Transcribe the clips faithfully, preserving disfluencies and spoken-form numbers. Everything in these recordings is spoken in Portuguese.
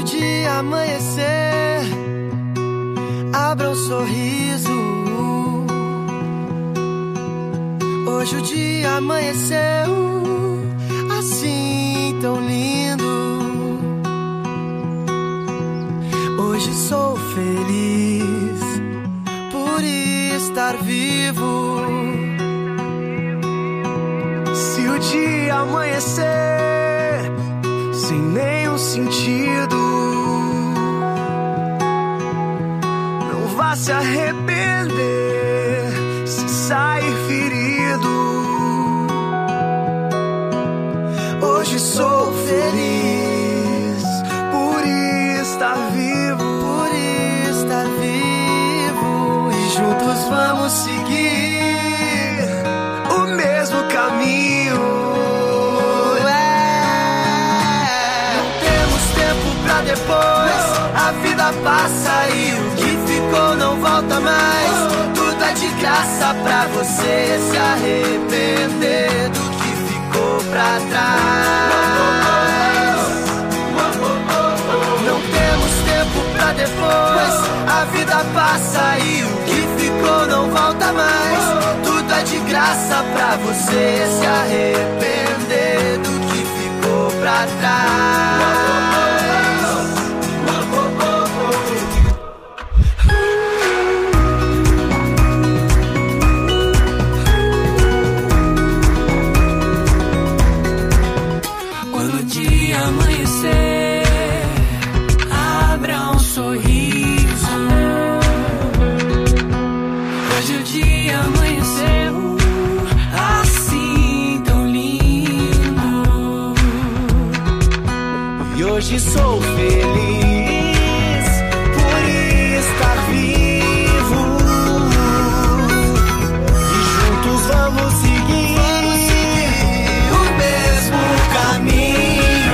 o dia amanhecer, abra um sorriso. Hoje o dia amanheceu assim tão lindo. Hoje sou feliz por estar vivo. Se o dia amanhecer sem nenhum sentido, não vá se arrepender se sair ferido. Hoje sou feliz por estar vivo, por estar vivo. E juntos vamos seguir o mesmo caminho. É. Não temos tempo pra depois, a vida passa e o que ficou não volta mais. Tudo é de graça pra você se arrepender do que ficou pra trás. Não temos tempo pra depois, a vida passa e o que ficou não volta mais. Tudo é de graça pra você se arrepender do que ficou pra trás. Hoje sou feliz por estar vivo. E juntos vamos seguir, vamos seguir o mesmo caminho.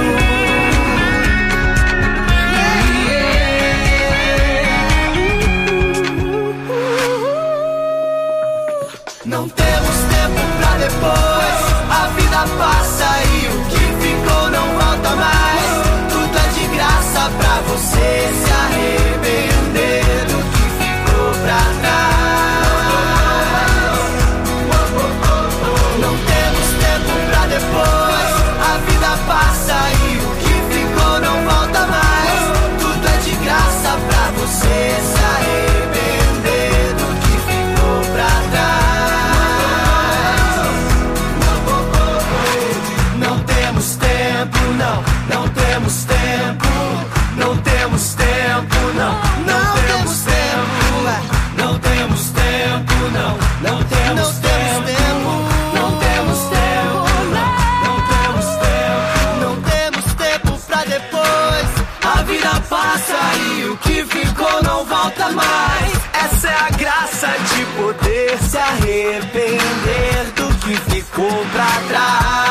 Yeah. Não temos tempo pra depois, a vida passa e o que ficou não volta mais. Pra você se arrepender do que ficou pra trás. Não temos tempo pra depois, a vida passa e o que ficou não volta mais. Tudo é de graça pra você se arrepender do que ficou pra trás. Não temos tempo, não, não temos tempo. Não temos tempo, não, não temos tempo, não temos tempo, não, não temos tempo, não temos tempo, não temos tempo, não temos tempo pra depois. A vida passa e o que ficou não volta mais. Essa é a graça de poder se arrepender do que ficou pra trás.